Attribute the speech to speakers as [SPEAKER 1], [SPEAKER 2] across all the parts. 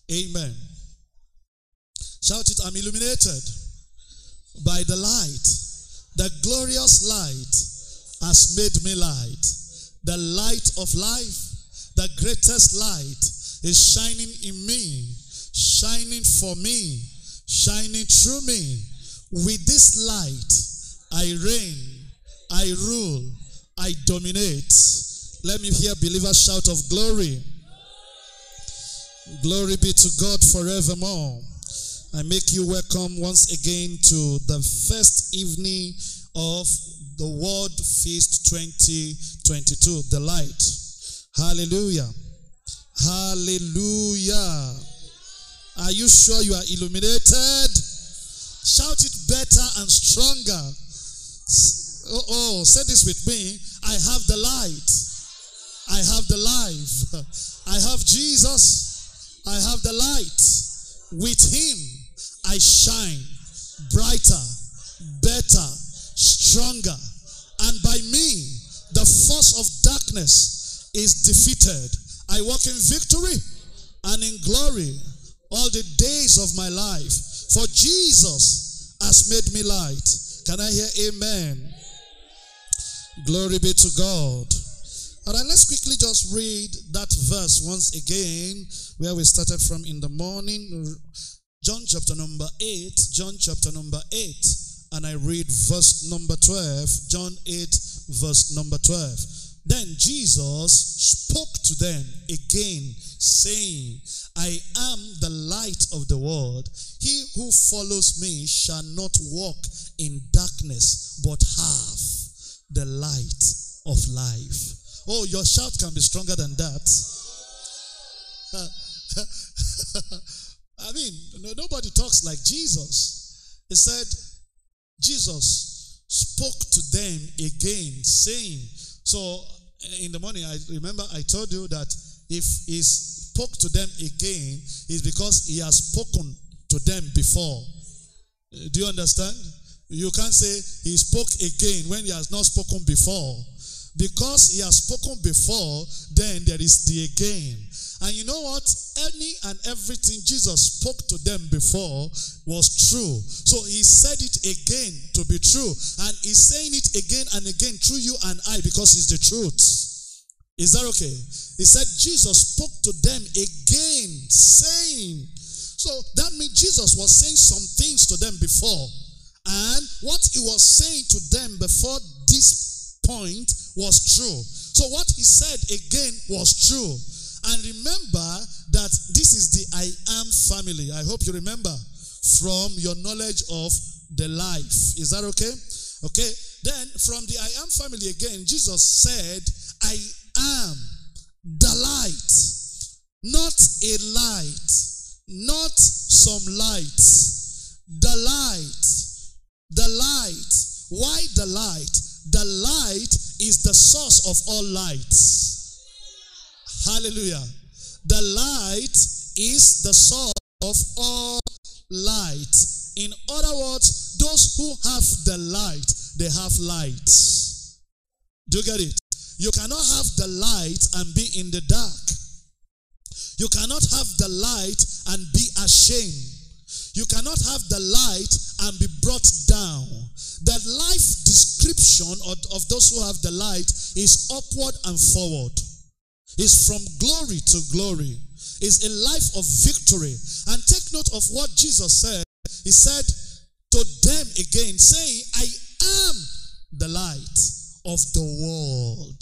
[SPEAKER 1] Amen. Shout it, I'm illuminated by the light. The glorious light has made me light. The light of life, the greatest light, is shining in me, shining for me, shining through me. With this light, I reign, I rule, I dominate. Let me hear believers shout of glory. Glory be to God forevermore. I make you welcome once again to the first evening of the World Feast 2022, the light. Hallelujah. Hallelujah. Are you sure you are illuminated? Shout it better and stronger. Say this with me. I have the light. I have the life. I have Jesus. I have the light. With him, I shine brighter, better, stronger. And by me, the force of darkness is defeated. I walk in victory and in glory all the days of my life. For Jesus has made me light. Can I hear amen? Glory be to God. All right, let's quickly just read that verse once again where we started from in the morning. John chapter number 8. John chapter number 8. And I read verse number 12. John 8 verse number 12. Then Jesus spoke to them again, saying, I am the light of the world. He who follows me shall not walk in darkness, but have the light of life. Oh, your shout can be stronger than that. I mean, nobody talks like Jesus. He said, Jesus spoke to them again, saying, so in the morning, I remember I told you that if he spoke to them again, it's because he has spoken to them before. Do you understand? You can't say he spoke again when he has not spoken before. Because he has spoken before, then there is the again. And you know what? Any and everything Jesus spoke to them before was true. So he said it again to be true. And he's saying it again and again through you and I because it's the truth. Is that okay? He said Jesus spoke to them again, saying. So that means Jesus was saying some things to them before. And what he was saying to them before this point was true. So what he said again was true. And remember that this is the I am family. I hope you remember from your knowledge of the life. Is that okay? Okay. Then from the I am family again, Jesus said, I am the light. Not a light. Not some light. The light. The light. Why the light? The light is the source of all lights. Hallelujah. The light is the source of all light. In other words, those who have the light, they have light. Do you get it? You cannot have the light and be in the dark. You cannot have the light and be ashamed. You cannot have the light and be brought down. The life description of those who have the light is upward and forward. It's from glory to glory. It's a life of victory. And take note of what Jesus said. He said to them again, saying, I am the light of the world.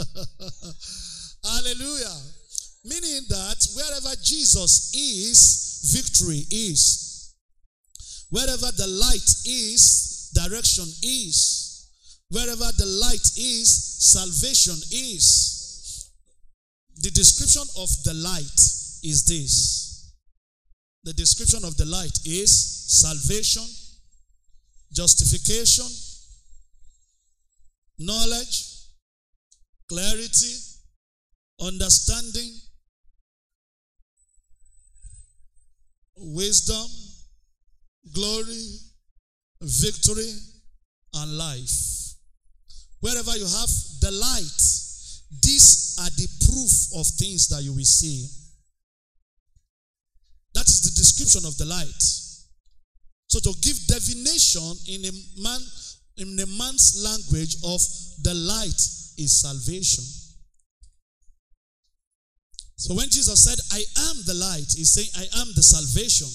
[SPEAKER 1] Hallelujah. Meaning that wherever Jesus is, victory is. Wherever the light is, direction is. Wherever the light is, salvation is. The description of the light is this. The description of the light is salvation, justification, knowledge, clarity, understanding, wisdom, glory, victory, and life. Wherever you have the light, these are the proof of things that you will see. That is the description of the light. So to give definition in a man's language of the light is salvation. So when Jesus said, I am the light, he's saying, I am the salvation.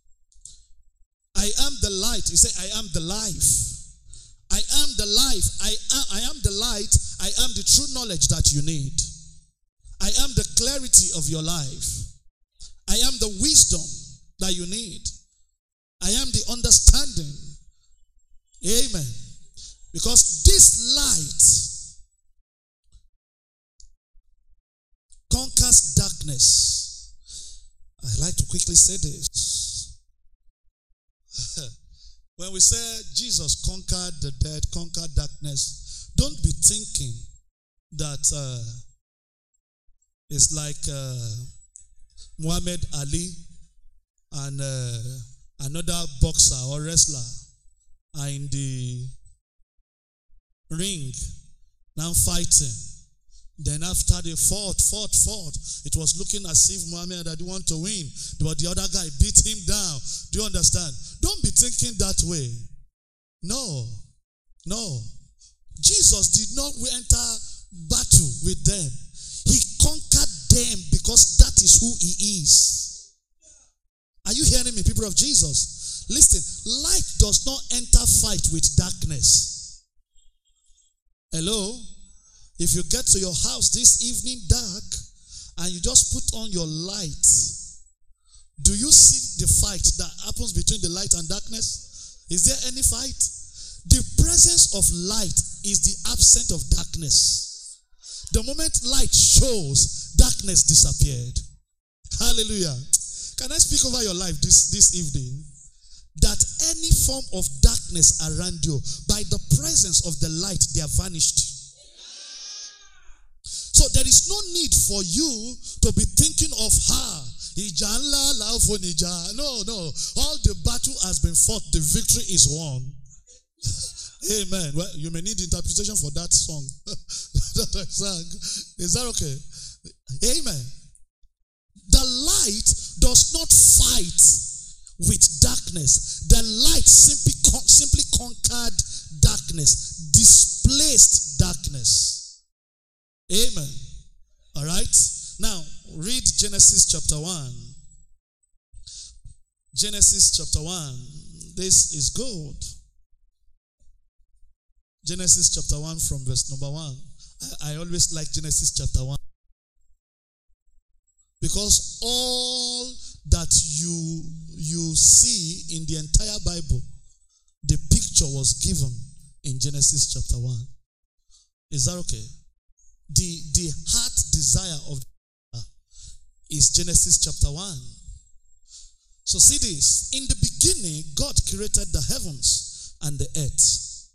[SPEAKER 1] I am the light. He said, I am the life. I am the life. I am the light. I am the true knowledge that you need. I am the clarity of your life. I am the wisdom that you need. I am the understanding. Amen. Because this light conquers darkness. I like to quickly say this. When we say Jesus conquered the dead, conquered darkness, don't be thinking that it's like Muhammad Ali and another boxer or wrestler are in the ring now fighting. Then after they fought, it was looking as if Muhammad didn't want to win, but the other guy beat him down. Do you understand? Don't be thinking that way. No. Jesus did not enter battle with them. He conquered them because that is who he is. Are you hearing me, people of Jesus? Listen, light does not enter fight with darkness. Hello? If you get to your house this evening dark and you just put on your light, do you see the fight that happens between the light and darkness? Is there any fight? The presence of light is the absence of darkness. The moment light shows, darkness disappeared. Hallelujah. Can I speak over your life this evening? That any form of darkness around you, by the presence of the light, they are vanished. So there is no need for you to be thinking of her. No. All the battle has been fought. The victory is won. Amen. Well, you may need interpretation for that song that I sang. Is that okay? Amen. The light does not fight with darkness. The light simply conquered darkness, displaced darkness. Amen. All right. Now, read Genesis chapter 1. Genesis chapter 1. This is good. Genesis chapter 1 from verse number 1. I always like Genesis chapter 1. Because all that you see in the entire Bible, the picture was given in Genesis chapter 1. Is that okay? The heart desire of is Genesis chapter 1. So see this. In the beginning, God created the heavens and the earth.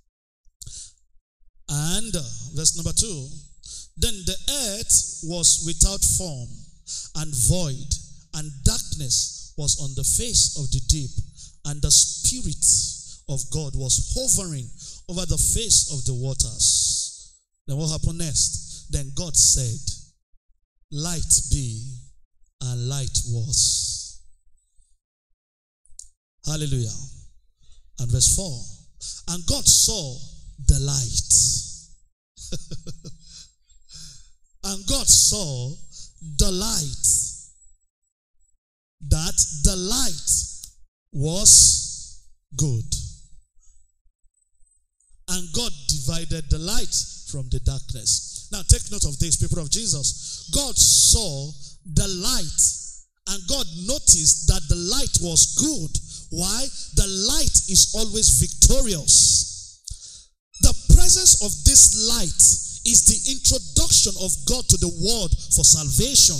[SPEAKER 1] And verse number 2. Then the earth was without form and void, and darkness was on the face of the deep, and the Spirit of God was hovering over the face of the waters. Then what happened next? Then God said, light be, and light was. Hallelujah. And verse 4. And God saw the light. And God saw the light, that the light was good. And God divided the light from the darkness. Now take note of this, people of Jesus. God saw the light, and God noticed that the light was good. Why? The light is always victorious. The presence of this light is the introduction of God to the world for salvation,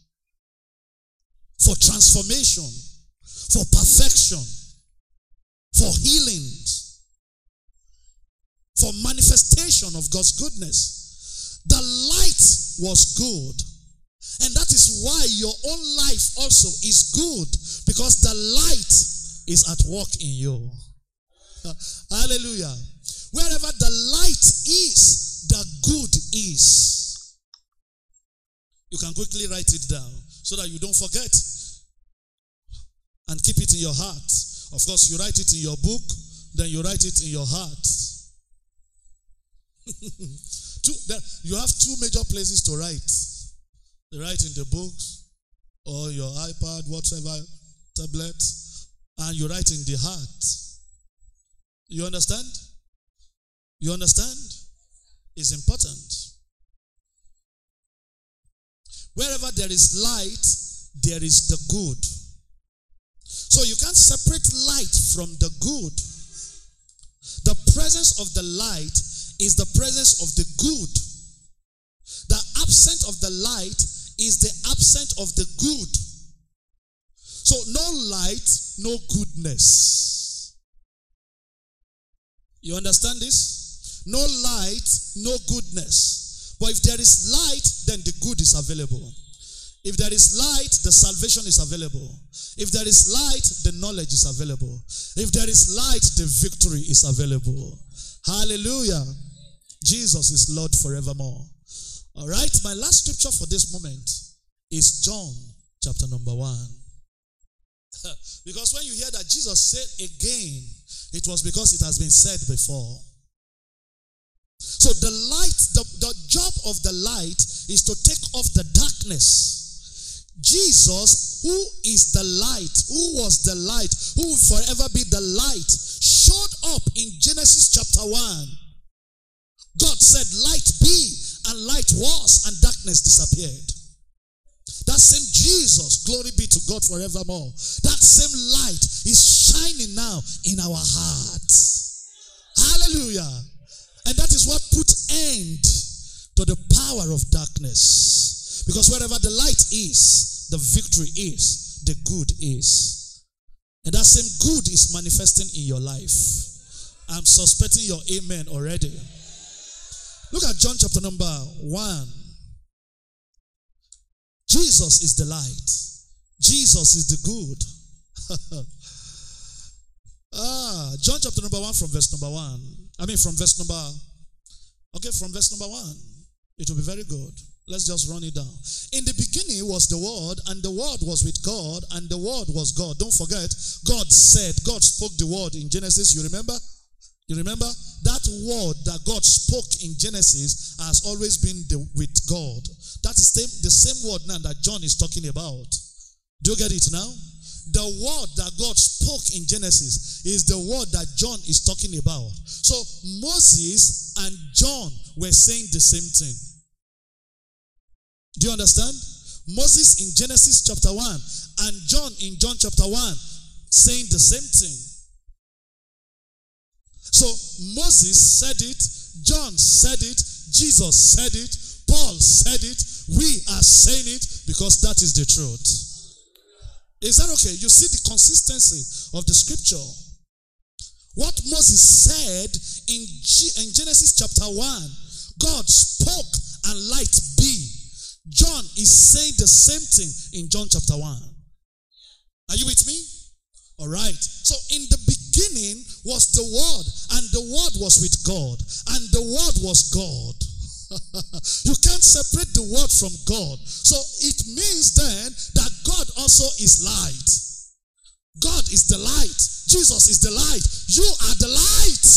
[SPEAKER 1] for transformation, for perfection, for healings, for manifestation of God's goodness. The light was good. And that is why your own life also is good, because the light is at work in you. Hallelujah. Wherever the light is, the good is. You can quickly write it down so that you don't forget. and keep it in your heart. Of course, you write it in your book, then you write it in your heart. You have two major places to write. You write in the books or your iPad, whatever, tablet, and you write in the heart. You understand? You understand? It's important. Wherever there is light, there is the good. So you can't separate light from the good. The presence of the light is the presence of the good. The absence of the light is the absence of the good. So no light, no goodness. You understand this? No light, no goodness. But if there is light, then the good is available. If there is light, the salvation is available. If there is light, the knowledge is available. If there is light, the victory is available. Hallelujah. Jesus is Lord forevermore. All right, my last scripture for this moment is John chapter number 1. Because when you hear that Jesus said again, it was because it has been said before. So the light, the job of the light is to take off the darkness. Jesus, who is the light, who was the light, who will forever be the light, showed up in Genesis chapter 1. God said, light be, and light was, and darkness disappeared. That same Jesus, glory be to God forevermore, that same light is shining now in our hearts. Hallelujah. And that is what put end to the power of darkness. Because wherever the light is, the victory is, the good is. And that same good is manifesting in your life. I'm suspecting your amen already. Look at John chapter number 1. Jesus is the light. Jesus is the good. John chapter number 1 from verse number 1. From verse number 1. It will be very good. Let's just run it down. In the beginning was the Word, and the Word was with God, and the Word was God. Don't forget, God spoke the word in Genesis. You remember? You remember? That word that God spoke in Genesis has always been with God. That is the same word now that John is talking about. Do you get it now? The word that God spoke in Genesis is the word that John is talking about. So Moses and John were saying the same thing. Do you understand? Moses in Genesis chapter 1 and John in John chapter 1 saying the same thing. So Moses said it, John said it, Jesus said it, Paul said it, we are saying it because that is the truth. Is that okay? You see the consistency of the scripture. What Moses said in Genesis chapter 1, God spoke and light be. John is saying the same thing in John chapter 1. Are you with me? All right. So in the beginning was the Word, and the Word was with God, and the Word was God. You can't separate the Word from God. So it means then that God also is light. God is the light. Jesus is the light. You are the light.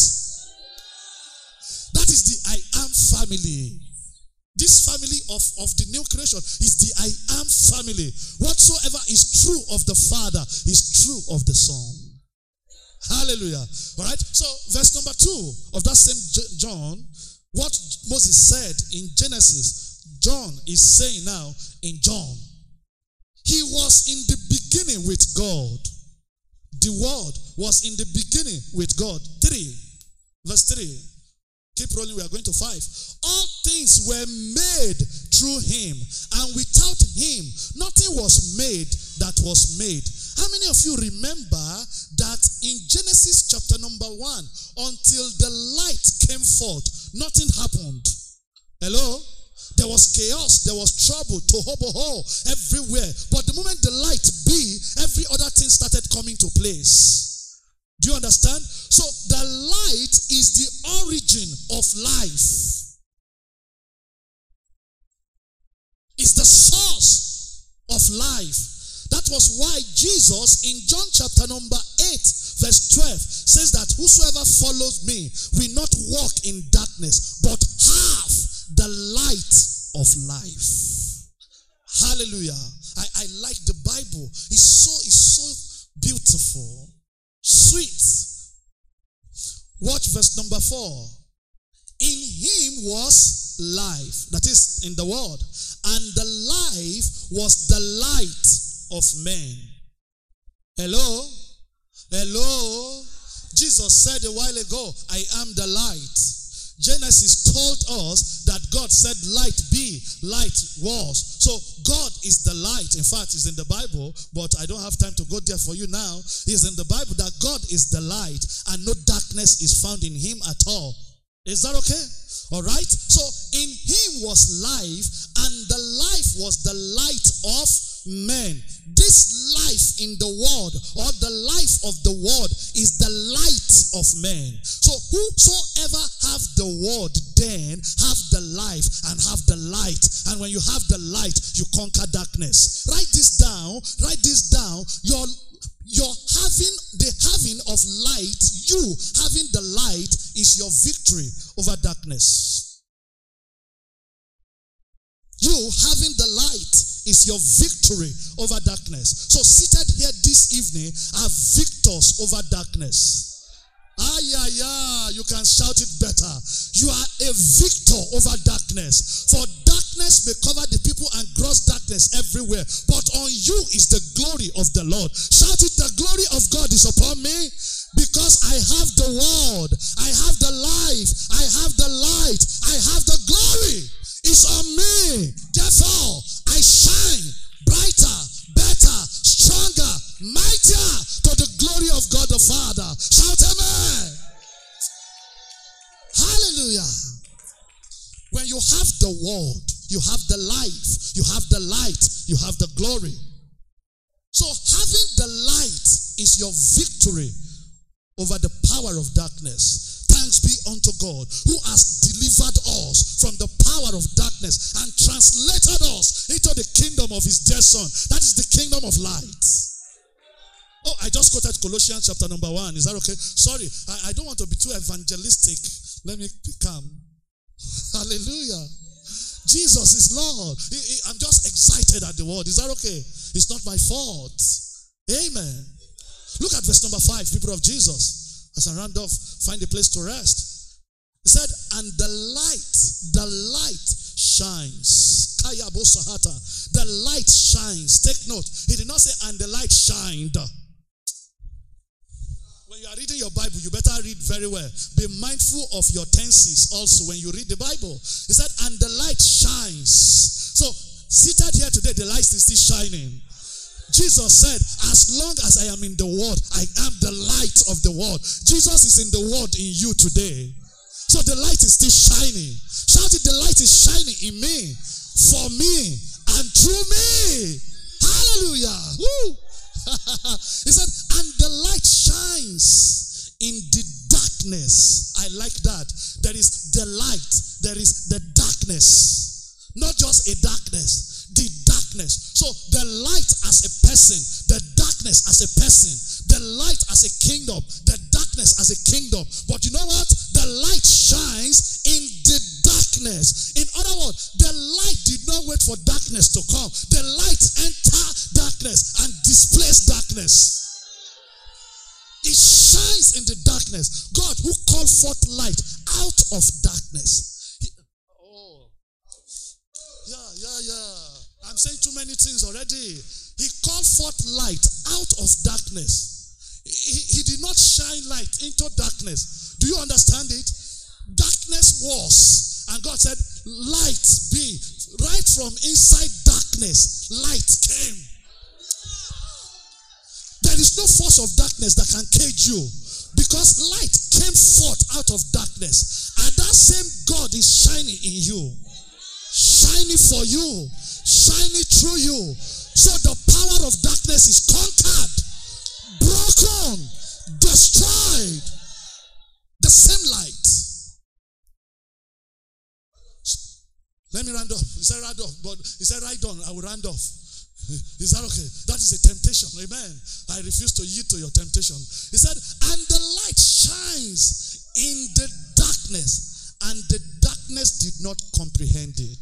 [SPEAKER 1] That is the I am family. This family of the new creation is the I am family. Whatsoever is true of the Father is true of the Son. Hallelujah. All right. So verse number 2 of that same John, what Moses said in Genesis, John is saying now in John. He was in the beginning with God. The Word was in the beginning with God. 3. Verse 3. Keep rolling, we are going to 5. All things were made through him, and without him, nothing was made that was made. How many of you remember that in Genesis chapter number 1, until the light came forth, nothing happened? Hello? There was chaos, there was trouble, tohubohu everywhere. But the moment the light be, every other thing started coming to place. Do you understand? So the light is the origin of life. It's the source of life. That was why Jesus in John chapter number 8 verse 12 says that whosoever follows me will not walk in darkness but have the light of life. Hallelujah. I like the Bible. It's so beautiful, sweet. Watch verse number 4. In him was life, that is in the world, and the life was the light of men. Hello? Hello? Jesus said a while ago, I am the light. Genesis told us that God said light be, light was. So God is the light. In fact, it's in the Bible, but I don't have time to go there for you now. It's in the Bible that God is the light and no darkness is found in him at all. Is that okay? All right. So in him was life, and the life was the light of men. This life in the world, or the life of the world, is the light of men. So whosoever have the word then have the life and have the light. And when you have the light, you conquer darkness. Write this down. Write this down. Your having the having of light, you having the light is your victory over darkness. You having the light is your victory over darkness. So seated here this evening are victors over darkness. You can shout it better. You are a victor over darkness. For darkness may cover the people and gross darkness everywhere, but on you is the glory of the Lord. Shout it, the glory of God is upon me, because I have the word, I have the life, I have the light, I have the glory. It's on me. Therefore, I shine brighter, better, stronger, mightier to the glory of God the Father. Shout amen. Hallelujah. When you have the word, you have the life, you have the light, you have the glory. So having the light is your victory over the power of darkness. Thanks be unto God who has delivered us from the power of darkness and translated us into the kingdom of his dear son. That is the kingdom of light. Oh, I just quoted Colossians chapter number 1. Is that okay? Sorry, I don't want to be too evangelistic. Let me be calm. Hallelujah. Jesus is Lord. I'm just excited at the word. Is that okay? It's not my fault. Amen. Look at verse number 5, people of Jesus. As I round off, find a place to rest. He said, and the light shines. Kaya Bosahata. The light shines. Take note. He did not say, and the light shined. When you are reading your Bible, you better read very well. Be mindful of your tenses also when you read the Bible. He said, and the light shines. So, seated here today, the light is still shining. Jesus said, as long as I am in the world, I am the light of the world. Jesus is in the world in you today. So the light is still shining. Shout it, the light is shining in me, for me, and through me. Hallelujah. Woo. He said, and the light shines in the darkness. I like that. There is the light. There is the darkness. Not just a darkness. The darkness. So the light as a person, the darkness as a person, the light as a kingdom, the darkness as a kingdom. But you know what? The light shines in the darkness. In other words, the light did not wait for darkness to come. The light entered darkness and displaced darkness. It shines in the darkness. God who called forth light out of darkness. I'm saying too many things already. He called forth light out of darkness. He did not shine light into darkness. Do you understand it? Darkness was, and God said, light be. Right from inside darkness, light came. There is no force of darkness that can cage you, because light came forth out of darkness. And that same God is shining in you, shining for you, shining through you. So the power of darkness is conquered, broken, destroyed. The same light. Let me round off. He said round off, but he said right on. I will round off. Is that okay? That is a temptation. Amen. I refuse to yield to your temptation. He said, and the light shines in the darkness, and the darkness did not comprehend it.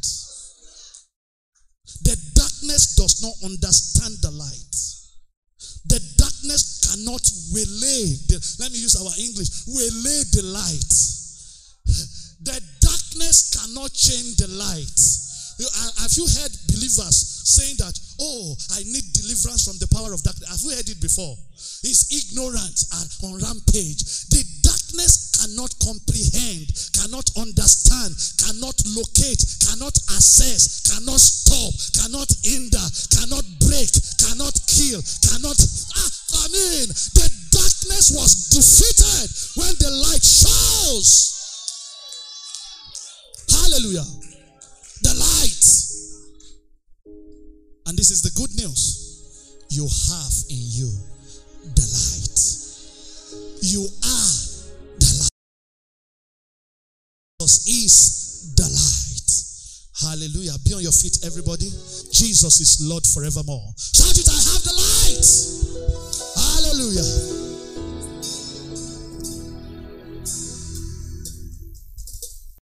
[SPEAKER 1] The darkness does not understand the light. The darkness cannot waylay. Let me use our English. Waylay the light. The darkness cannot change the light. Have you heard believers saying that, oh, I need deliverance from the power of darkness? Have you heard it before? It's ignorance on rampage. The darkness cannot comprehend, cannot understand, cannot locate, cannot assess, cannot stop, cannot hinder, cannot break, cannot kill, cannot... the darkness was defeated when the light shows. Hallelujah. The light. And this is the good news. You have in you the light. You are the light. Jesus is the light. Hallelujah. Be on your feet, everybody. Jesus is Lord forevermore. Shout it, I have the light. Hallelujah.